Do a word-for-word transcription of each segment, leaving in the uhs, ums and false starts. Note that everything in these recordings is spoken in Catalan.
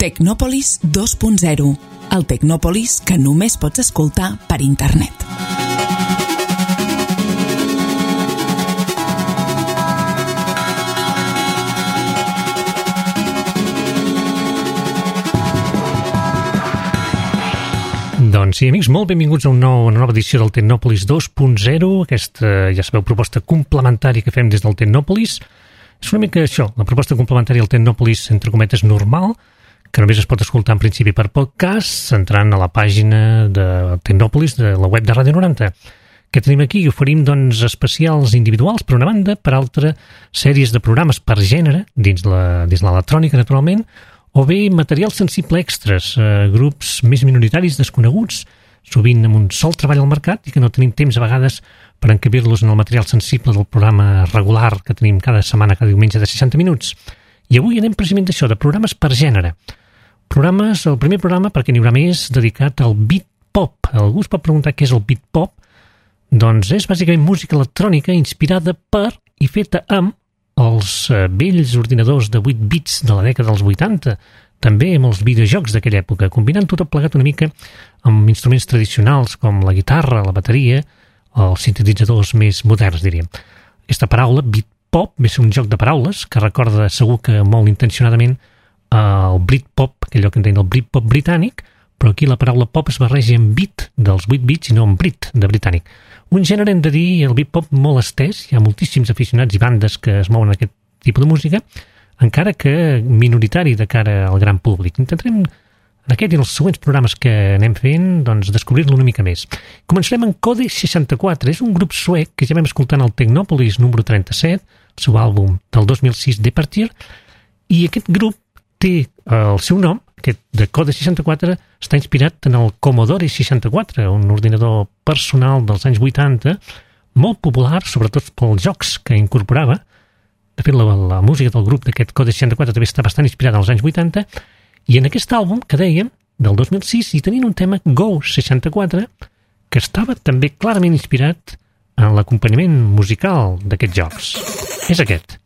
Tecnòpolis dos punt zero, el Tecnòpolis que només pots escoltar per internet. Doncs sí, amics, molt benvinguts a un nou, una nova edició del Tecnòpolis dos punt zero, aquesta, ja sabeu, proposta complementària que fem des del Tecnòpolis. És una mica això, la proposta complementària del Tecnòpolis, entre cometes, normal, que només es pot escoltar en principi per podcast, entrant a la pàgina de Tecnòpolis, de la web de Ràdio noranta. Que tenim aquí i oferim, doncs, especials individuals, per una banda, per altra, sèries de programes per gènere, dins la, dins l'electrònica, naturalment, o bé material sensible extras, eh, grups més minoritaris, desconeguts, sovint amb un sol treball al mercat i que no tenim temps a vegades per encabir-los en el material sensible del programa regular que tenim cada setmana, cada diumenge de seixanta minuts. I avui anem precisament d'això, de programes per gènere. Programes, el primer programa, perquè n'hi haurà més, dedicat al beat pop. Algú es pot preguntar què és el beat pop? Doncs és bàsicament música electrònica inspirada per i feta amb els eh, vells ordinadors de vuit bits de la dècada dels vuitanta, també amb els videojocs d'aquella època, combinant tot plegat una mica amb instruments tradicionals com la guitarra, la bateria, o els sintetitzadors més moderns, diríem. Aquesta paraula, beat pop, ve ser un joc de paraules que recorda segur que molt intencionadament el Britpop, allò que en deien el Britpop britànic, però aquí la paraula pop es barreja amb beat dels vuit bits i no amb Brit, de britànic. Un gènere, hem de dir, el beat pop molt estès, hi ha moltíssims aficionats i bandes que es mouen aquest tipus de música, encara que minoritari de cara al gran públic. Intentarem, en aquest i en els següents programes que anem fent, doncs, descobrir-lo una mica més. Començarem amb Code seixanta-quatre, és un grup suec que ja vam escoltar en el Tecnòpolis número trenta-set, el seu àlbum del dos mil sis, Departure, i aquest grup té el seu nom, aquest de Code seixanta-quatre, està inspirat en el Commodore seixanta-quatre, un ordinador personal dels anys vuitanta, molt popular, sobretot pels jocs que incorporava. De fet, la, la música del grup d'aquest Code seixanta-quatre també està bastant inspirada als anys vuitanta, i en aquest àlbum, que dèiem, del dos mil sis, hi tenien un tema, Go seixanta-quatre, que estava també clarament inspirat en l'acompanyament musical d'aquests jocs. És aquest.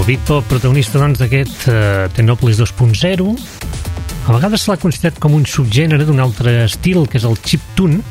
beat pop protagonista doncs d'aquest uh, Technopolis dos punt zero. A vegades se l'ha considerat com un subgènere d'un altre estil, que és el chiptune.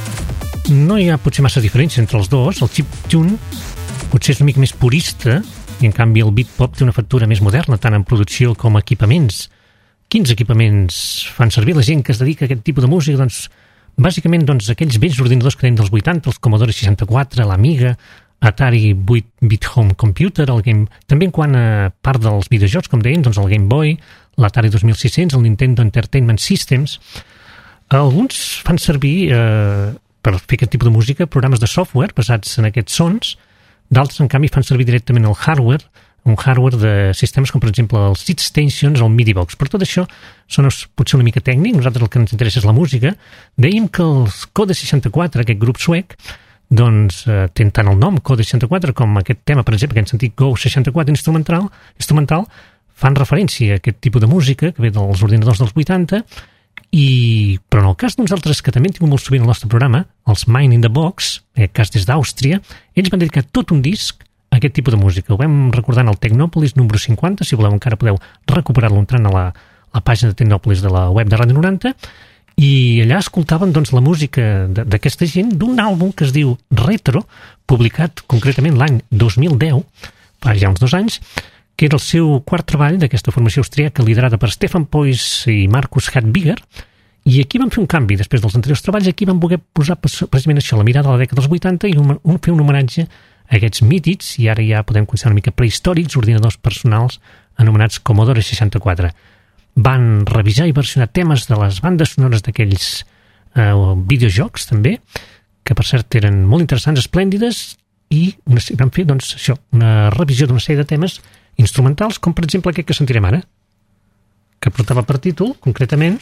No hi ha potser massa diferència entre els dos. El chiptune potser és una mica més purista i en canvi el beat pop té una factura més moderna, tant en producció com equipaments. Quins equipaments fan servir la gent que es dedica a aquest tipus de música? Doncs bàsicament doncs, aquells vells ordinadors que tenim dels vuitanta, els Commodore seixanta-quatre, l'Amiga, Atari vuit bit Home Computer, el Game... també en quant a part dels videojocs, com deien, doncs el Game Boy, l'Atari dos mil sis-cents, el Nintendo Entertainment Systems. Alguns fan servir, eh, per fer aquest tipus de música, programes de software basats en aquests sons, d'altres, en canvi, fan servir directament el hardware, un hardware de sistemes com, per exemple, els SeatStations o el MIDI-Box. Per tot això, són potser una mica tècnic, nosaltres el que ens interessa és la música. Dèiem que els Code seixanta-quatre, aquest grup suec, doncs eh, té tant el nom Code seixanta-quatre com aquest tema, per exemple, que hem sentit Go seixanta-quatre instrumental, instrumental fan referència a aquest tipus de música que ve dels ordinadors dels vuitanta, i, però en el cas d'uns altres que també hem tingut molt sovint al nostre programa, els Mind in the Box, en aquest cas des d'Àustria, ells van dedicar tot un disc a aquest tipus de música. Ho vam recordar en el Technopolis número cinquanta, si voleu encara podeu recuperar-lo entrant a la, la pàgina de Technopolis de la web de Ràdio noranta, i allà escoltaven doncs, la música d'aquesta gent d'un àlbum que es diu Retro, publicat concretament l'any dos mil deu, fa ja uns dos anys, que era el seu quart treball d'aquesta formació austríaca liderada per Stefan Pois i Markus Hartbiger, i aquí van fer un canvi després dels anteriors treballs. Aquí van voler posar precisament això, la mirada a la dècada dels vuitanta, i un, un, fer un homenatge a aquests mítics, i ara ja podem considerar una mica prehistòrics, ordinadors personals anomenats Commodore seixanta-quatre. Van revisar i versionar temes de les bandes sonores d'aquells eh, videojocs, també, que per cert eren molt interessants, esplèndides, i una, van fer doncs, això, una revisió d'una sèrie de temes instrumentals, com per exemple aquest que sentirem ara, que portava per títol, concretament,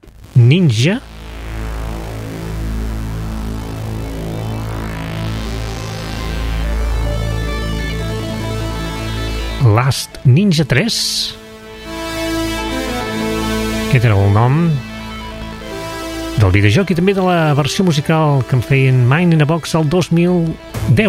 Ninja Last Ninja tres. Aquest era el nom del videojoc i també de la versió musical que en feien Mind in a Box el dos mil deu.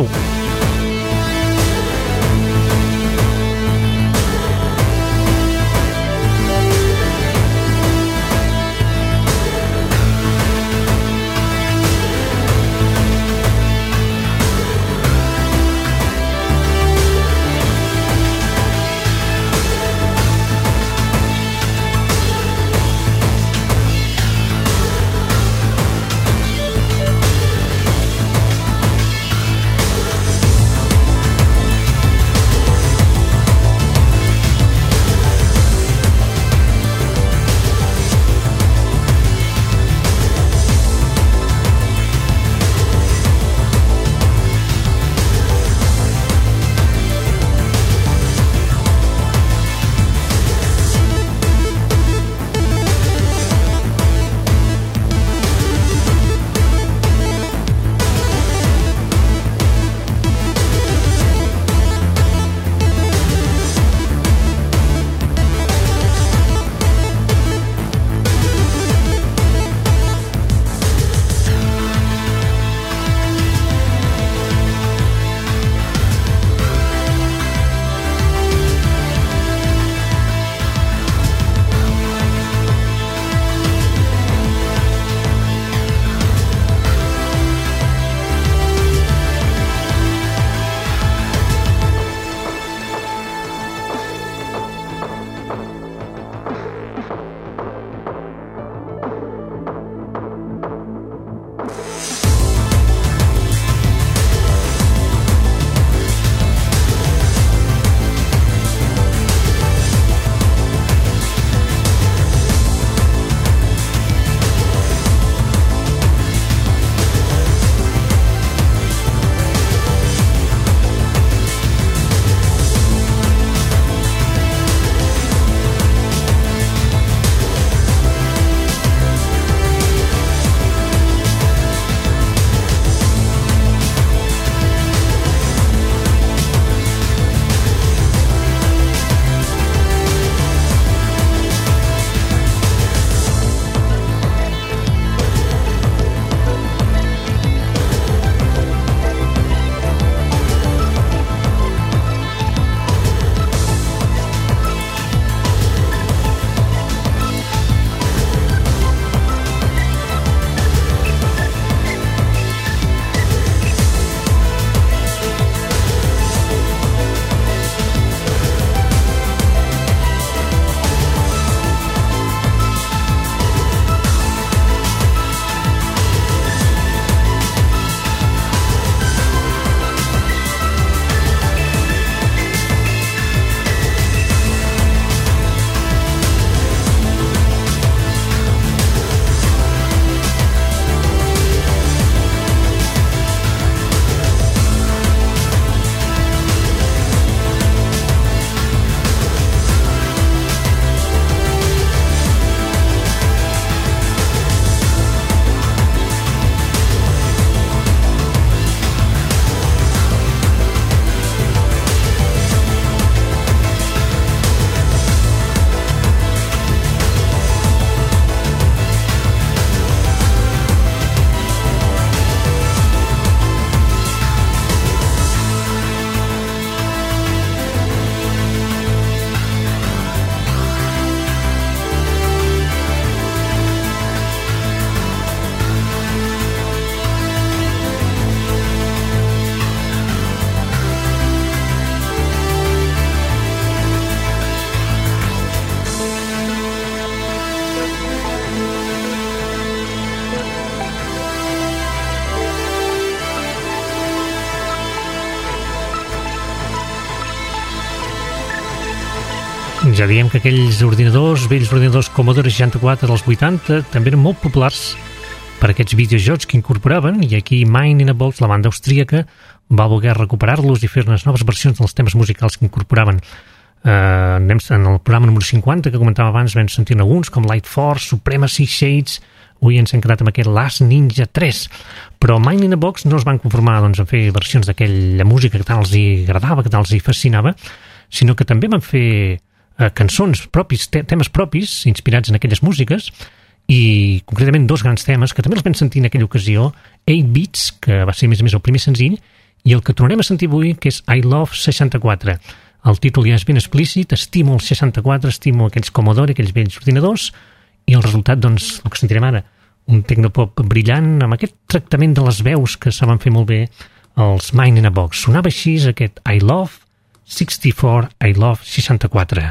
Ja diem que aquells ordinadors, vells ordinadors Commodore seixanta-quatre dels vuitanta, també eren molt populars per aquests videojocs que incorporaven, i aquí Mind in a Box, la banda austríaca, va voler recuperar-los i fer unes noves versions dels temes musicals que incorporaven. Uh, en el programa número cinquanta que comentava abans vam sentir alguns com Light Force, Supremacy, Shades. Avui ens hem quedat amb aquest Last Ninja tres, però Mind in a Box no es van conformar doncs, a fer versions d'aquella música que tant els hi agradava, que tant els hi fascinava, sinó que també van fer uh, cançons propis, te temes propis inspirats en aquelles músiques, i concretament dos grans temes que també els vam sentir en aquella ocasió, eight bits, que va ser més a més el primer senzill, i el que tornarem a sentir avui, que és I Love seixanta-quatre. El títol ja és ben explícit, estimo el seixanta-quatre, estimo aquells Commodore, aquells vells ordinadors, i el resultat, doncs, el que sentirem ara, un tecnopop brillant, amb aquest tractament de les veus que saben fer molt bé els Mind in a Box. Sonava així aquest I Love seixanta-quatre, I Love seixanta-quatre.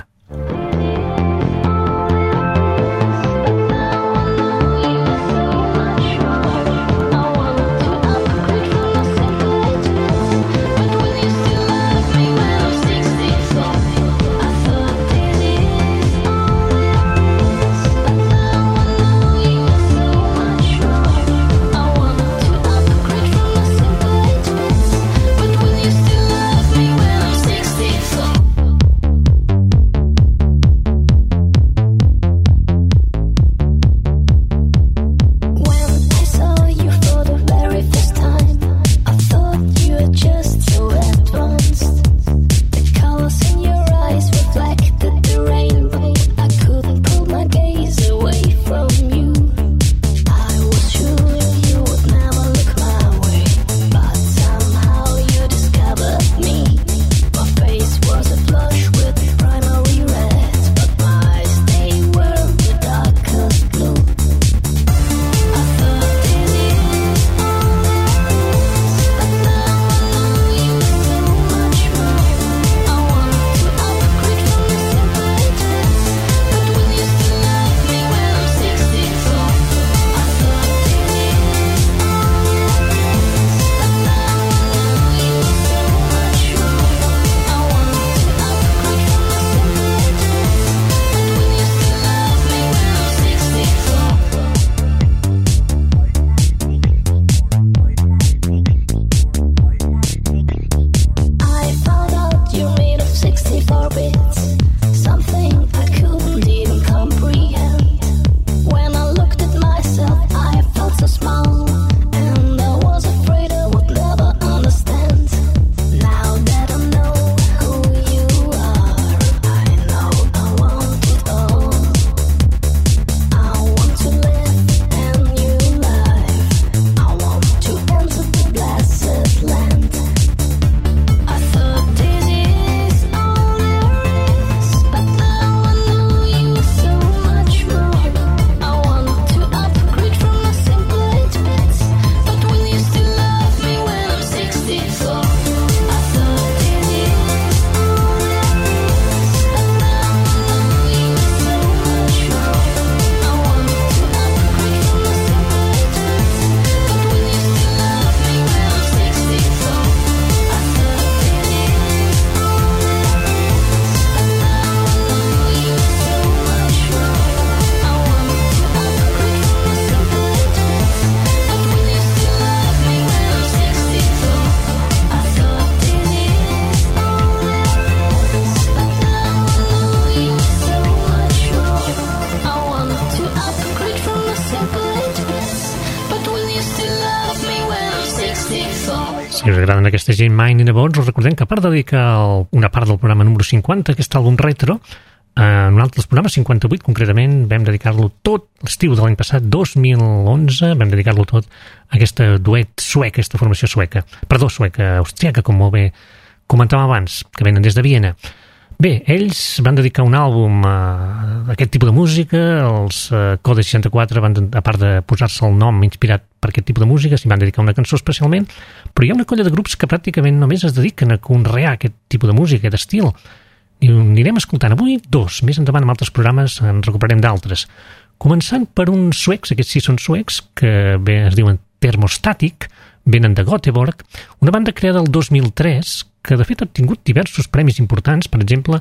Si us agraden aquesta gent Mind in a Box, us recordem que a part de dedicar el, una part del programa número cinquanta, aquest àlbum retro, en un altre programa, cinquanta-vuit concretament, vam dedicar-lo tot l'estiu de l'any passat, dos mil onze, vam dedicar-lo tot a aquesta duet sueca, aquesta formació sueca, perdó, sueca, austríaca, com molt bé comentàvem abans, que venen des de Viena. Bé, ells van dedicar un àlbum a aquest tipus de música, els uh, Code seixanta-quatre van, a part de posar-se el nom inspirat per aquest tipus de música, s'hi van dedicar una cançó especialment, però hi ha una colla de grups que pràcticament només es dediquen a conrear aquest tipus de música, aquest estil, i ho anirem escoltant avui dos, més endavant en altres programes en recuperarem d'altres, començant per uns suecs, aquests sí són suecs, que bé es diuen Thermostatic, venen de Göteborg, una banda creada el dos mil tres, que de fet ha tingut diversos premis importants, per exemple,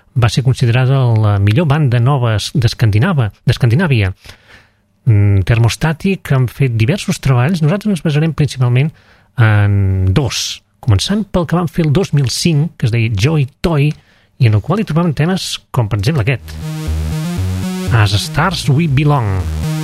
va ser considerada la millor banda nova d'Escandinàvia. d'Escandinàvia. Thermostatic han fet diversos treballs. Nosaltres ens basarem principalment en dos, començant pel que van fer el dos mil cinc, que es deia Joy Toy, i en el qual hi trobàvem temes com, per exemple, aquest. As Stars We Belong.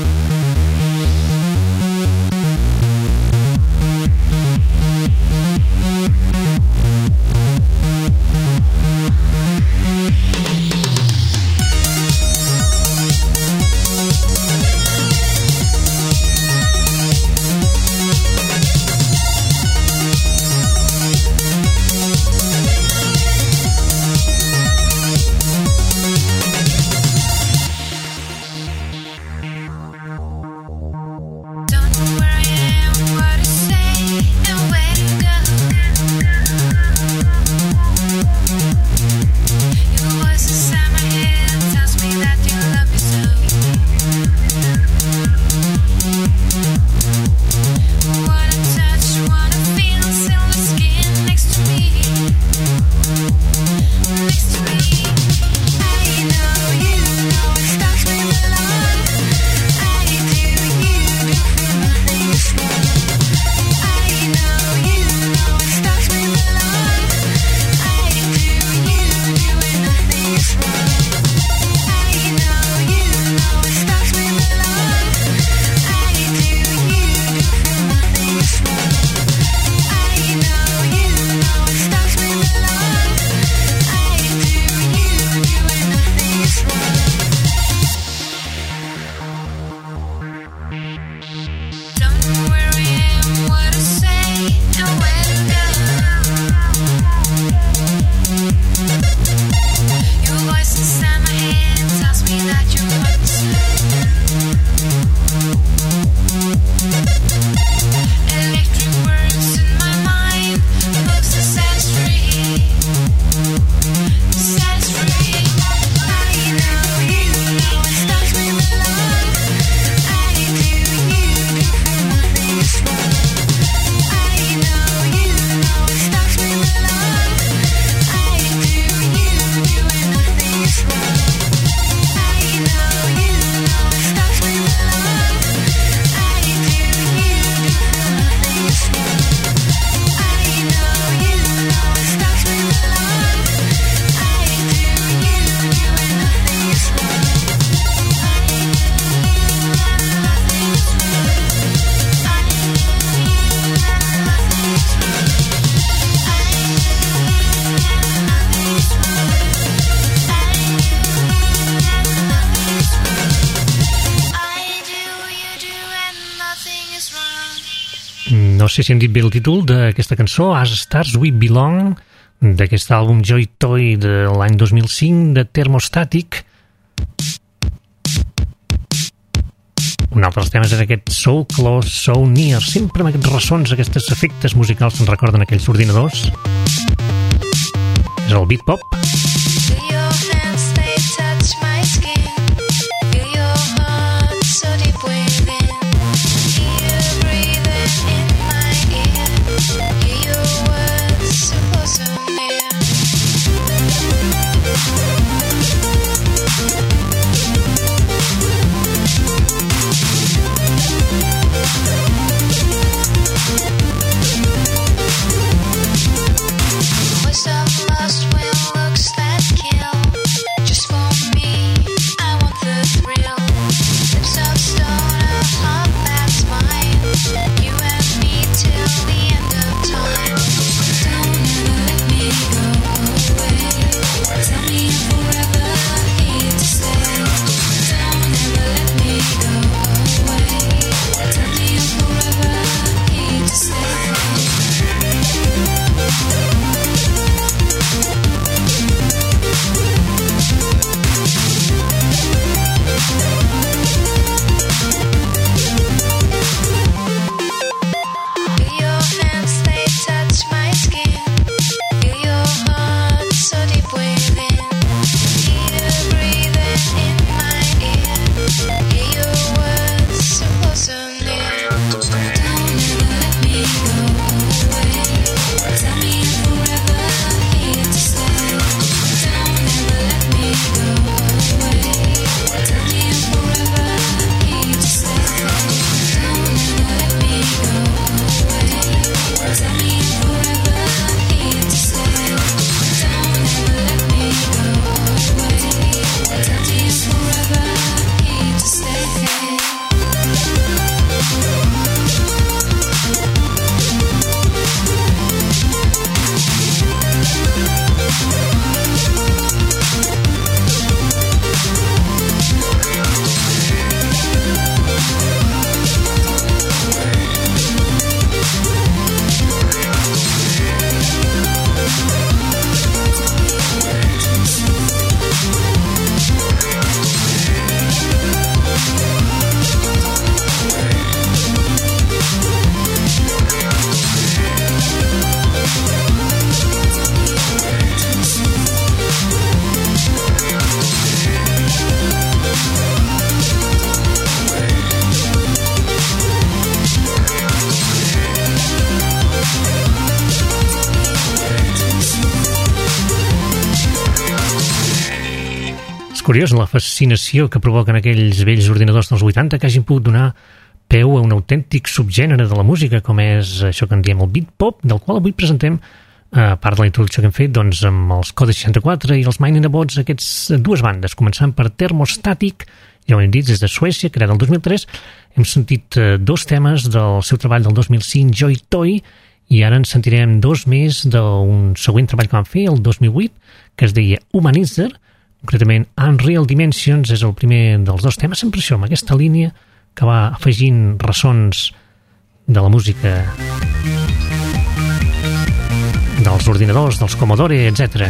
No sé si hem dit bé el títol d'aquesta cançó, As Stars We Belong, d'aquest àlbum Joy Toy de l'any dos mil cinc, de Thermostatic. Un altre dels temes és aquest So Close, So Near. Sempre amb aquests ressons, aquests efectes musicals se'n recorden aquells ordinadors. És el beat pop. Lost when looks curiós la fascinació que provoquen aquells vells ordinadors dels vuitanta que hagin pogut donar peu a un autèntic subgènere de la música, com és això que en diem el beat pop, del qual avui presentem, a part de la introducció que hem fet, doncs, amb els Code seixanta-quatre i els Mind in a Bots, aquests dues bandes, començant per Thermostatic, ja ho hem dit, des de Suècia, creada el dos mil tres. Hem sentit eh, dos temes del seu treball del dos mil cinc, Joy Toy, i ara en sentirem dos més d'un següent treball que van fer, el dos mil vuit, que es deia Humanizer, concretament Unreal Dimensions, és el primer dels dos temes, sempre això, amb aquesta línia que va afegint ressons de la música dels ordinadors, dels Commodore, etcètera.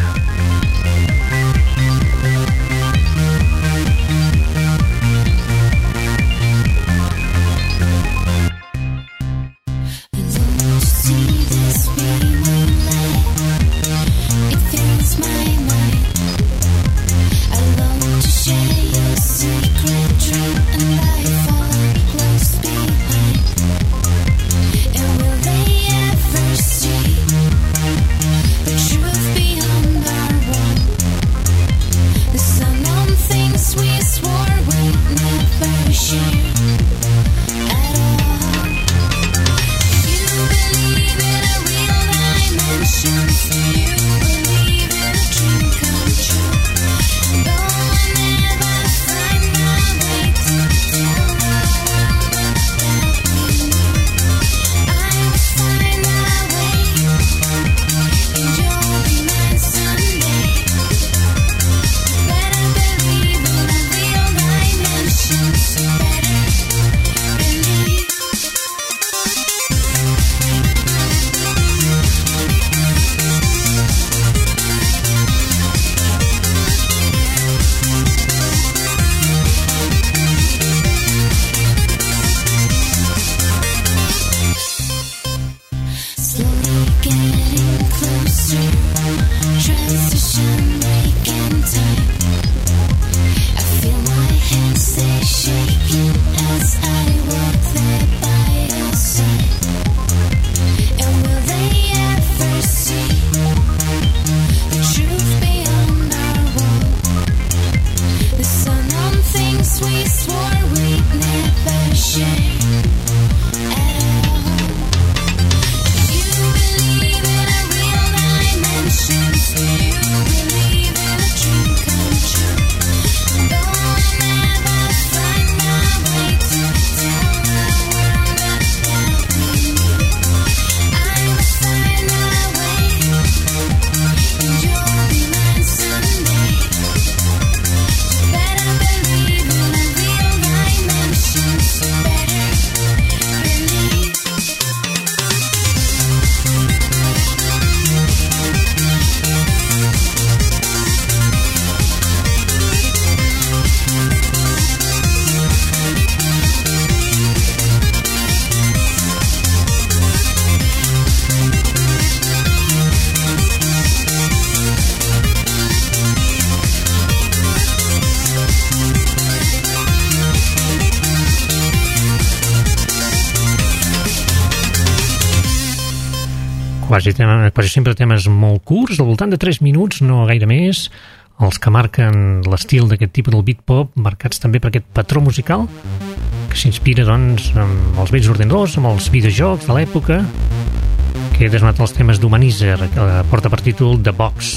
Quasi, tema, quasi sempre temes molt curts, al voltant de tres minuts, no gaire més, els que marquen l'estil d'aquest tipus del beat pop, marcats també per aquest patró musical, que s'inspira, doncs, amb els vells ordinadors, amb els videojocs de l'època, que he desnat els temes d'Humanizer, que porta per títol The Box.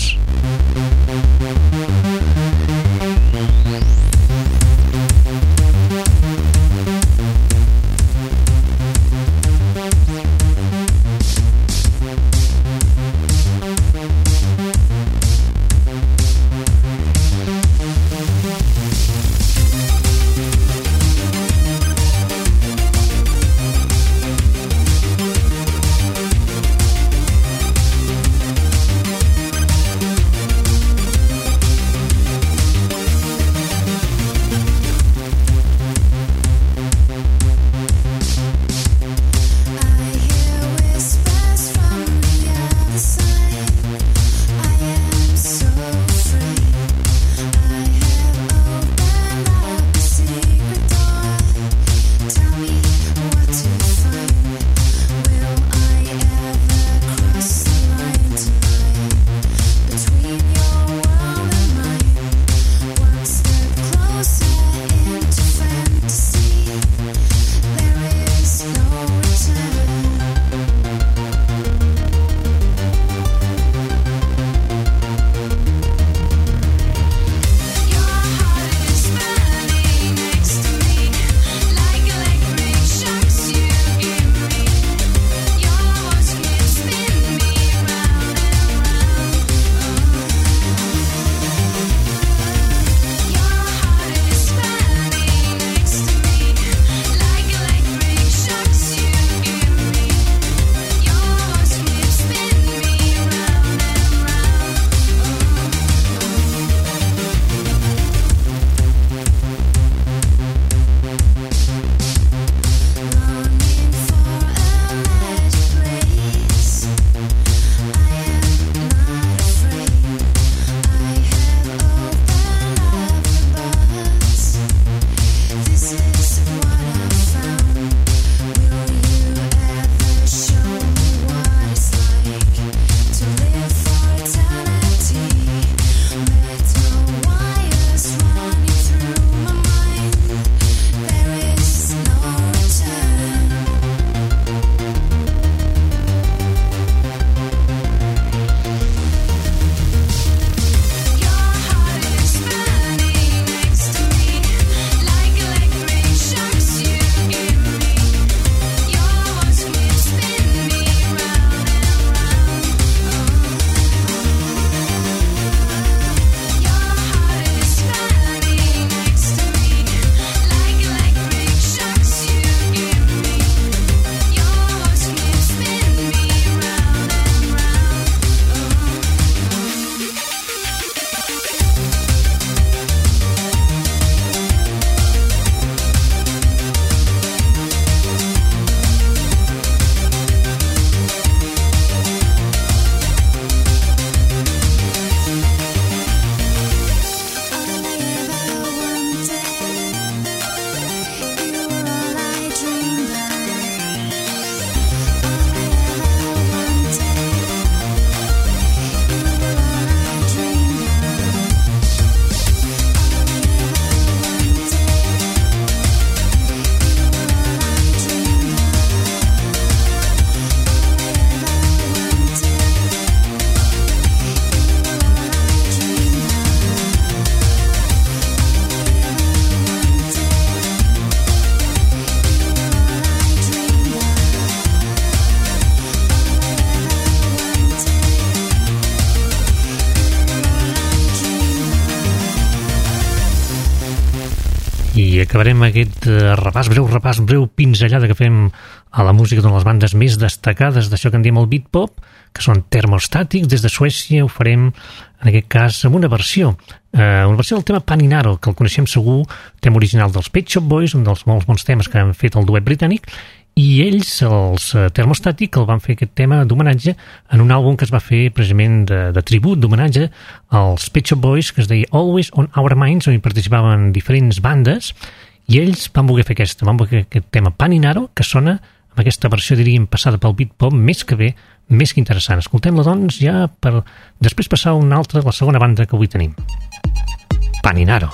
I acabarem aquest repàs, breu repàs, breu pinzellada que fem a la música d'una de les bandes més destacades d'això que en diem el beat pop, que són Thermostatics. Des de Suècia ho farem, en aquest cas, amb una versió, eh, una versió del tema Paninaro, que el coneixem segur, tema original dels Pet Shop Boys, un dels molts bons temes que han fet el duet britànic, i ells, els Thermostatic, el van fer aquest tema d'homenatge en un àlbum que es va fer precisament de, de tribut, d'homenatge als Pet Shop Boys, que es deia Always on Our Minds, on hi participaven diferents bandes, i ells van voler fer aquest, van voler fer aquest tema Paninaro, que sona amb aquesta versió, diríem, passada pel beat pop, més que bé, més que interessant. Escoltem-la, doncs, ja per després passar a una altra, la segona banda que avui tenim. Paninaro.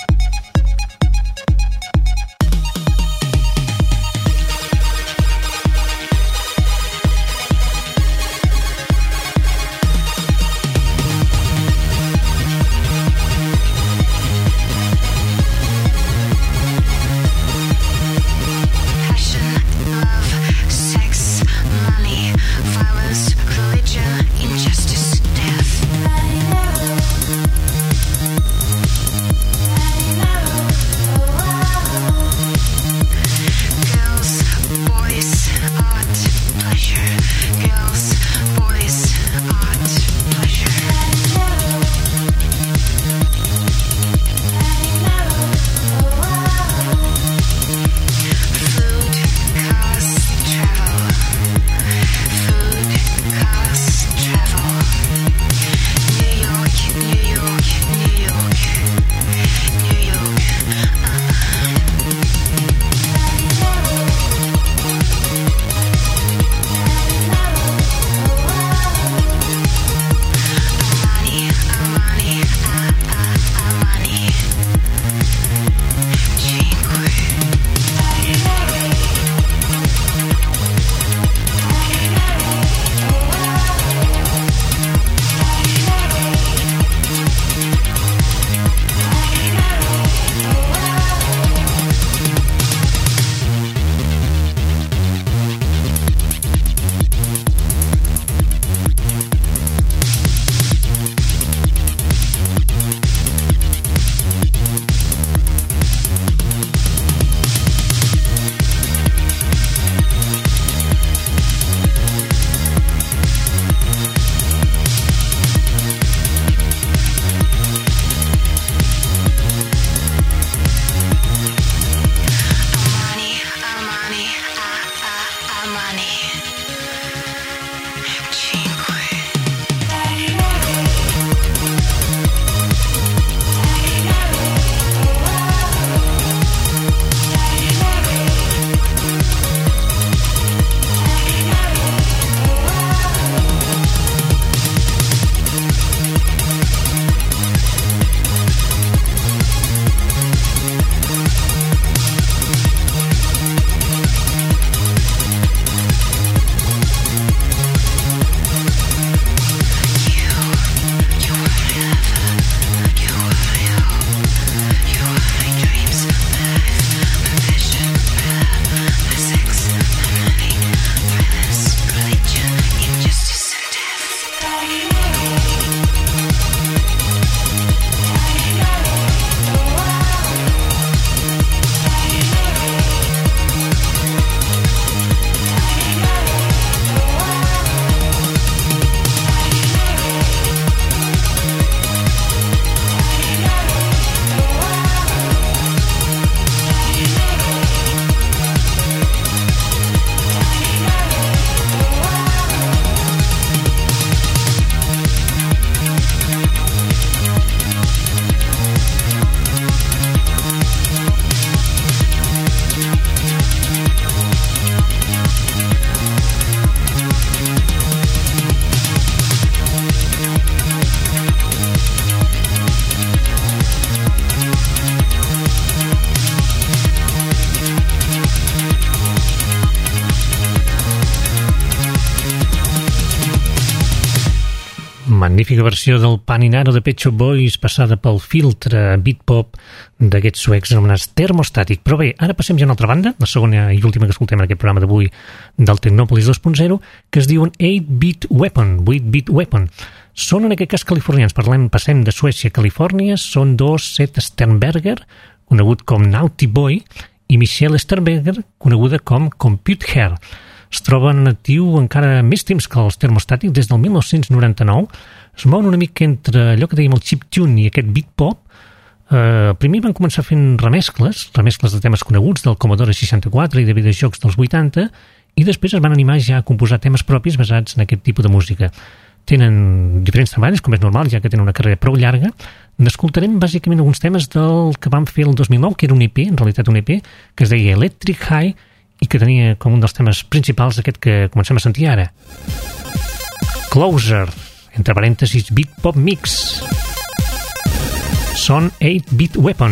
magnífica versió del Paninaro de Pet Shop Boys passada pel filtre beat pop d'aquests suecs anomenats Thermostatic. Però bé, ara passem ja a una altra banda, la segona i última que escoltem en aquest programa d'avui del Technopolis dos punt zero, que es diuen eight bit Weapon, eight bit Weapon. Són en aquest cas californians, parlem, passem de Suècia a Califòrnia, són dos Seth Sternberger, conegut com Naughty Boy, i Michelle Sternberger, coneguda com Compute Hair. Es troba en actiu encara més temps que els termostàtics, des del mil nou-cents noranta-nou. Es mouen una mica entre allò que dèiem el chiptune i aquest beat pop. Eh, primer van començar fent remescles, remescles de temes coneguts del Commodore seixanta-quatre i de videojocs dels vuitanta, i després es van animar ja a composar temes propis basats en aquest tipus de música. Tenen diferents treballs, com és normal, ja que tenen una carrera prou llarga. N'escoltarem bàsicament alguns temes del que van fer el dos mil nou, que era un E P, en realitat un E P, que es deia Electric High i que tenia com un dels temes principals aquest que comencem a sentir ara. Closer, entre parèntesis, Beat Pop Mix. Són eight bit Weapon.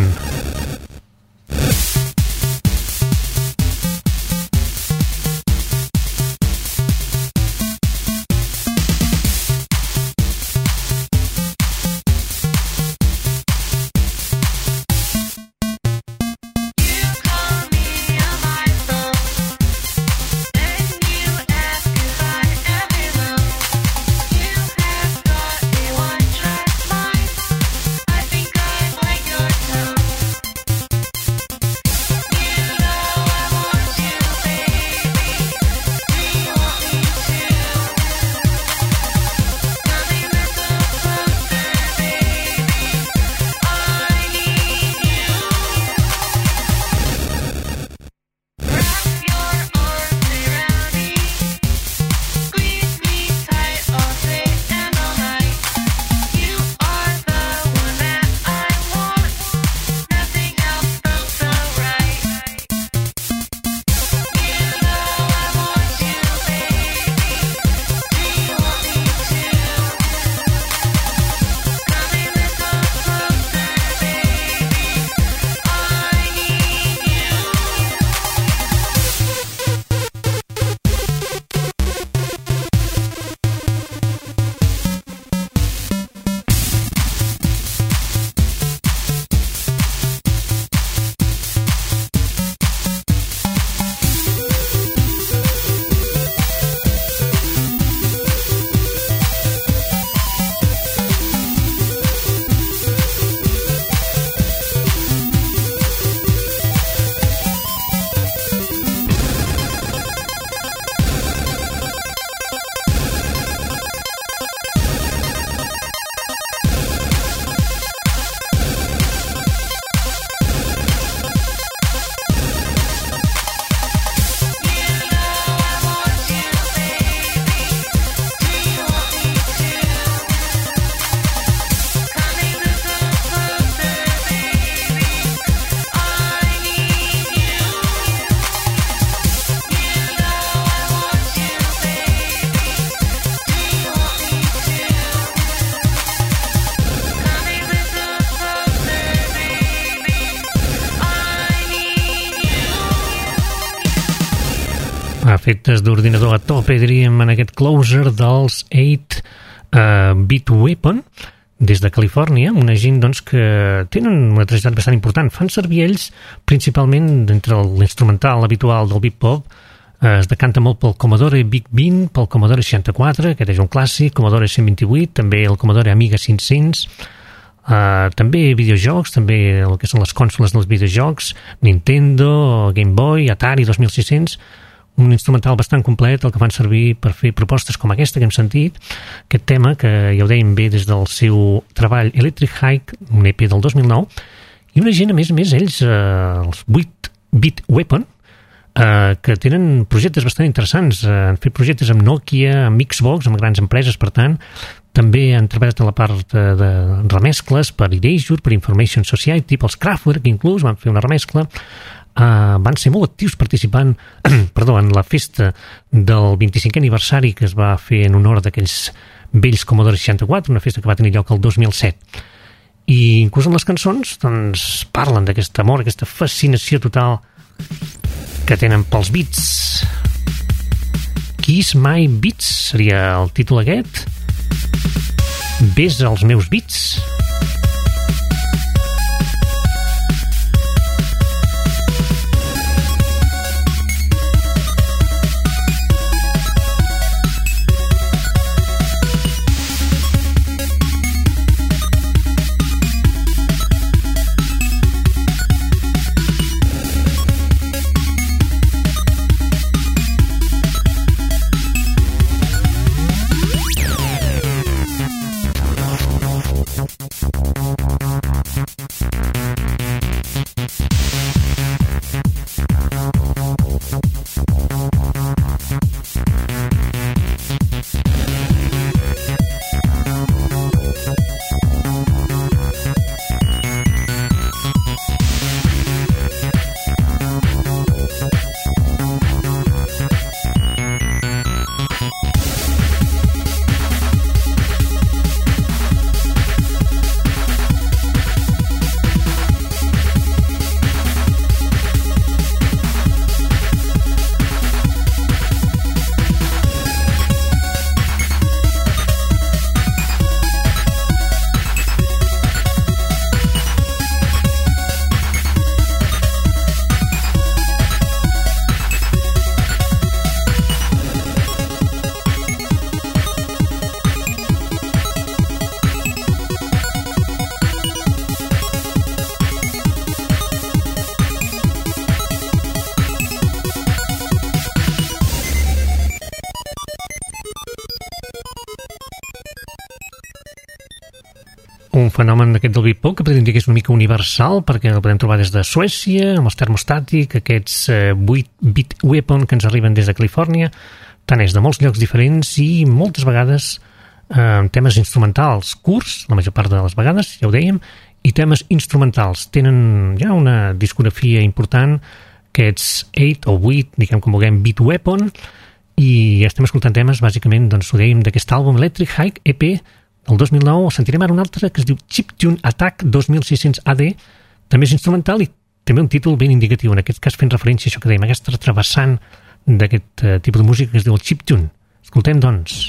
Efectes d'ordinador a tope, diríem, en aquest Closer dels eight bit Weapon, des de Califòrnia, una gent doncs, que tenen una trajectòria bastant important. Fan servir ells, principalment, entre l'instrumental habitual del beat pop, eh, es decanta molt pel Commodore Big vint, pel Commodore seixanta-quatre, aquest és un clàssic, Commodore cent vint-i-vuit, també el Commodore Amiga cinc-cents, eh, també videojocs, també el que són les cònsoles dels videojocs, Nintendo, Game Boy, Atari dos mil sis-cents, un instrumental bastant complet, el que fan servir per fer propostes com aquesta que hem sentit, aquest tema que ja ho dèiem bé des del seu treball Electric High, un E P del dos mil nou, i una gent, a més a més, ells, eh, els eight bit Weapon, eh, que tenen projectes bastant interessants, eh, han fet projectes amb Nokia, amb Xbox, amb grans empreses, per tant, també han treballat a la part de, de remescles per Erasure, per Information Society, pels Kraftwerk, inclús, van fer una remescla. Uh, van ser molt actius participant perdó, en la festa del vint-i-cinquè aniversari que es va fer en honor d'aquells vells Commodore seixanta-quatre, una festa que va tenir lloc el dos mil set. I inclús en les cançons doncs, parlen d'aquest amor, aquesta fascinació total que tenen pels beats. Kiss My Beats seria el títol aquest. Besa els meus beats. fenomen aquest del beatpong, que podríem dir que és una mica universal, perquè el podem trobar des de Suècia, amb els Thermostatic, aquests eh, vuit beat weapon que ens arriben des de Califòrnia, tant és de molts llocs diferents i moltes vegades eh, temes instrumentals curts, la major part de les vegades, ja ho dèiem, i temes instrumentals. Tenen ja una discografia important, aquests eight o eight, diguem com vulguem, beat weapon, i estem escoltant temes, bàsicament, doncs ho dèiem, d'aquest àlbum Electric Hike E P del dos mil nou. Sentirem ara un altre que es diu Chiptune Attack dos mil sis-cents A D, també és instrumental i també un títol ben indicatiu, en aquest cas fent referència a això que dèiem, aquesta travessant d'aquest uh, tipus de música que es diu el chiptune. Escoltem, doncs.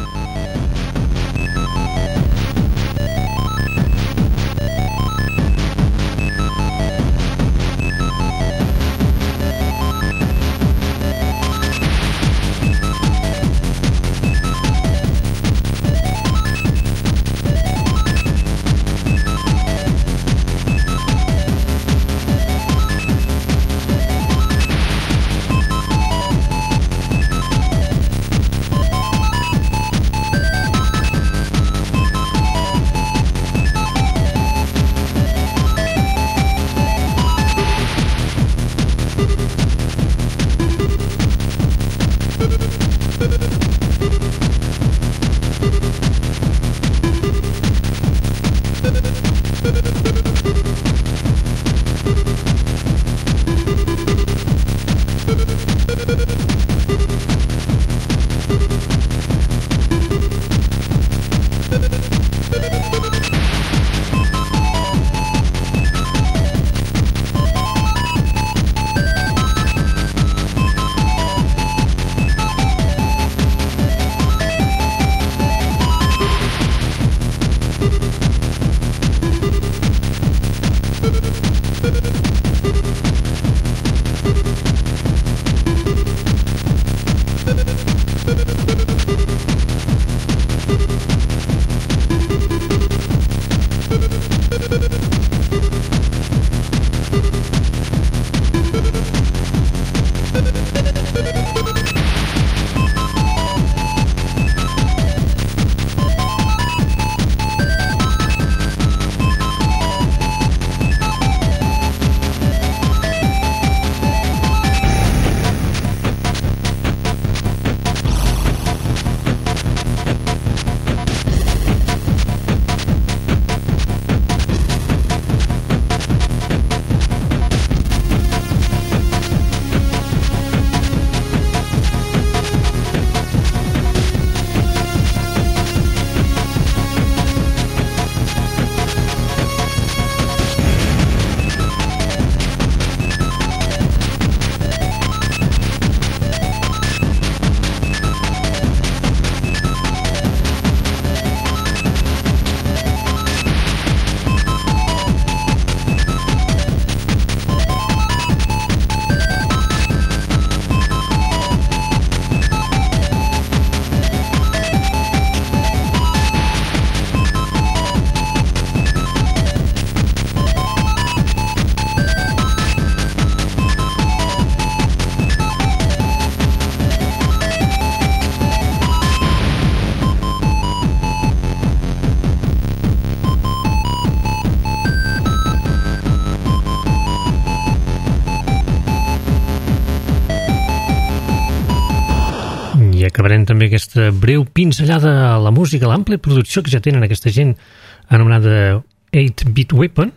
acabarem també aquesta breu pinzellada a la música, a l'àmplia producció que ja tenen aquesta gent anomenada eight bit weapon,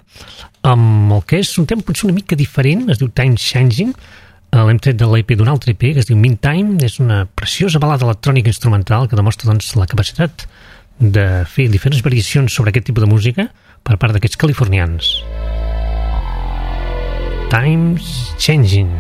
amb el que és un tema potser una mica diferent, es diu Time Changing, l'hem tret de l'E P d'un altre E P que es diu Meantime, és una preciosa balada electrònica instrumental que demostra doncs, la capacitat de fer diferents variacions sobre aquest tipus de música per part d'aquests californians. Time's Changing.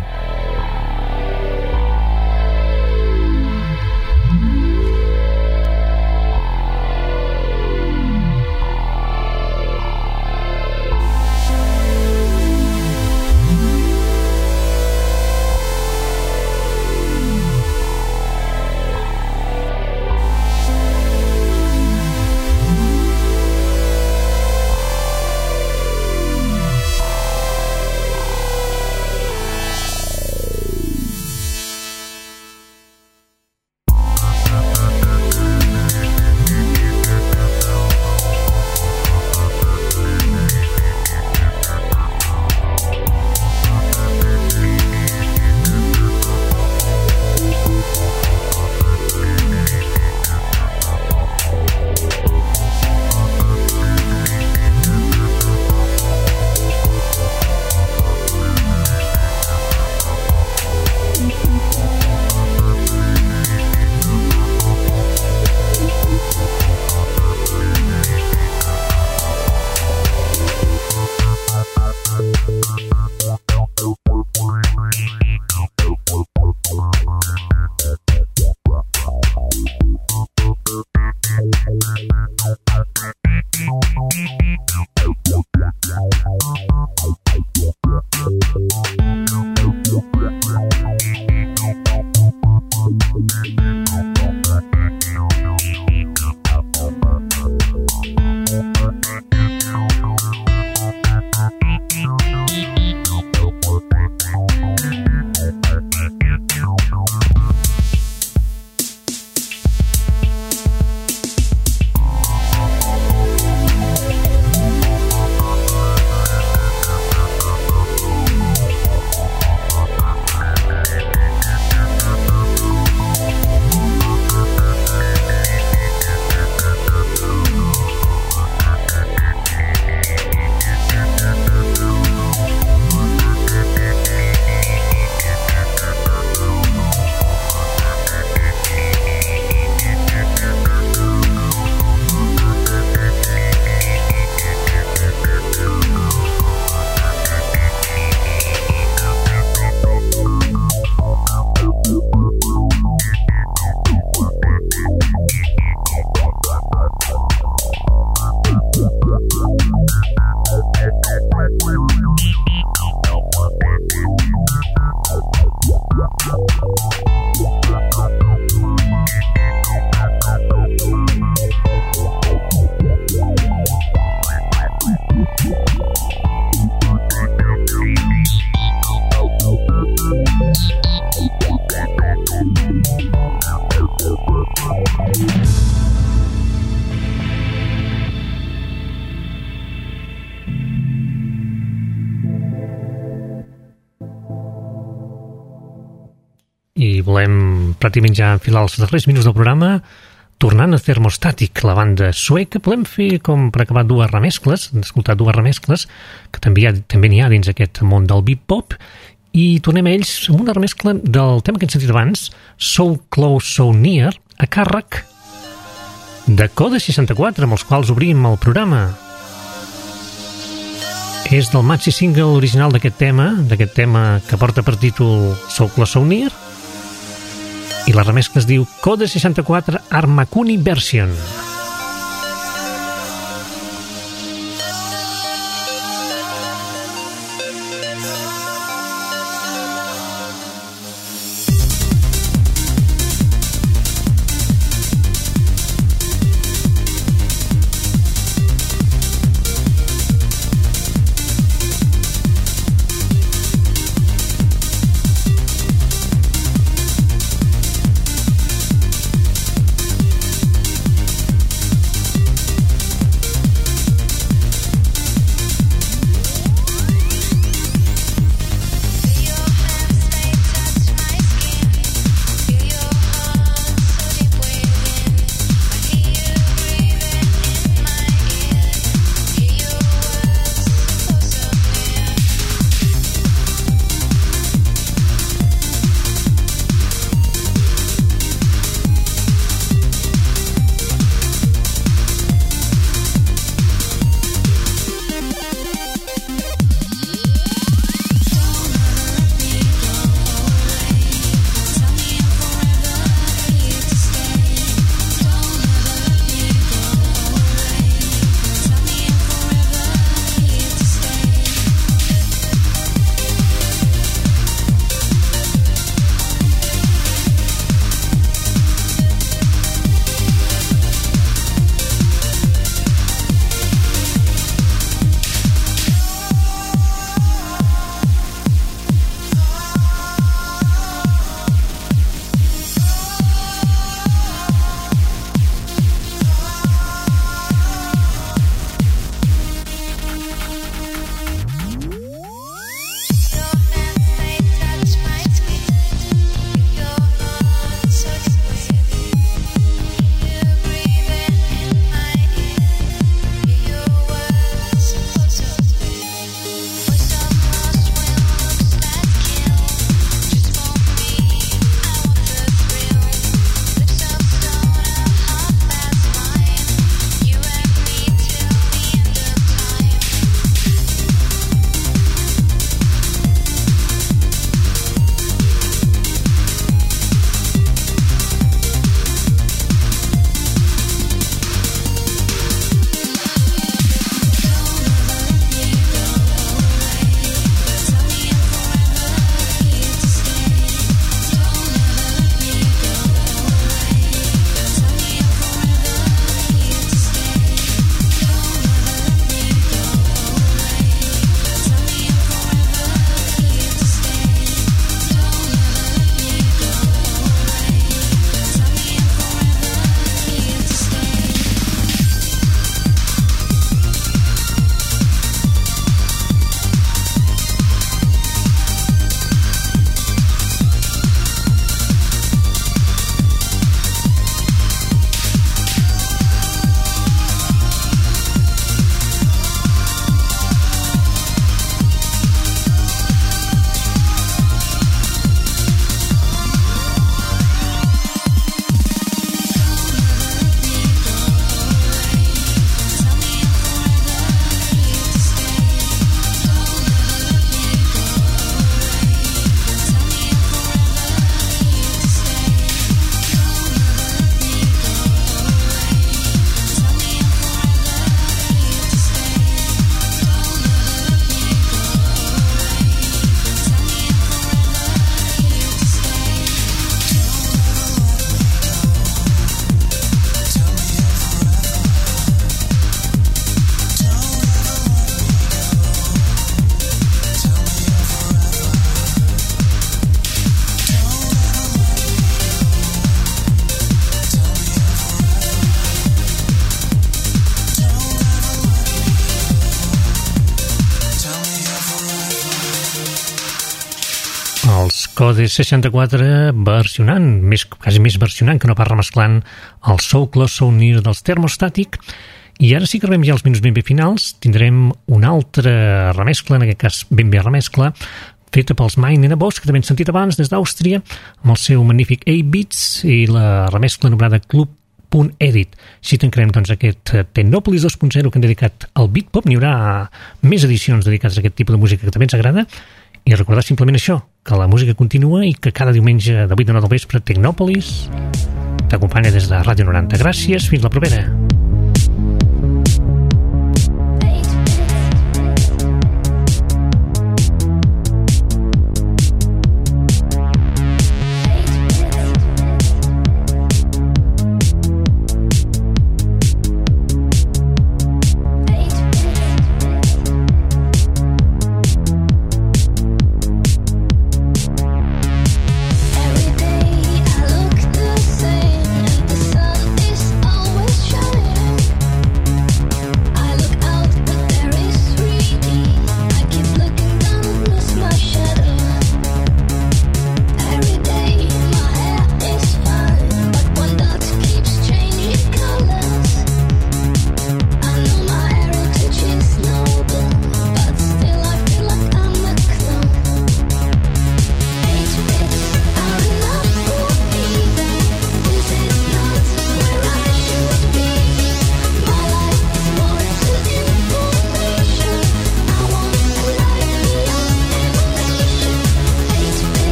I volem pràcticament ja enfilar els darrers minuts del programa tornant a Thermostatic, la banda sueca. Podem fer com per acabar dues remescles, escoltar dues remescles que també hi ha, també n'hi ha dins aquest món del beat-pop, i tornem a ells amb una remescla del tema que hem sentit abans, So Close, So Near, a càrrec de Code seixanta-quatre, amb els quals obrim el programa. És del maxi single original d'aquest tema, d'aquest tema que porta per títol So Close, So Near, i la remescla es diu Code seixanta-quatre Armakuni Version. Code seixanta-quatre versionant, més, quasi més versionant que no pas remesclant el So Close, So Near dels Thermostatic. I ara sí que arribem ja als minuts ben bé finals. Tindrem una altra remescla, en aquest cas ben bé remescla, feta pels Mind in a Box, que també hem sentit abans des d'Àustria, amb el seu magnífic eight bits i la remescla anomenada Club.edit. Així tancarem doncs, aquest Technopolis dos punt zero que hem dedicat al beatpop. N'hi haurà més edicions dedicades a aquest tipus de música que també ens agrada. I recordar simplement això, que la música continua i que cada diumenge de vuit a nou del vespre Technopolis t'acompanya des de Ràdio noranta. Gràcies, fins la propera.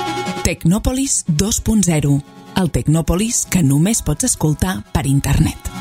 Technopolis dos punt zero, el Technopolis que només pots escoltar per internet.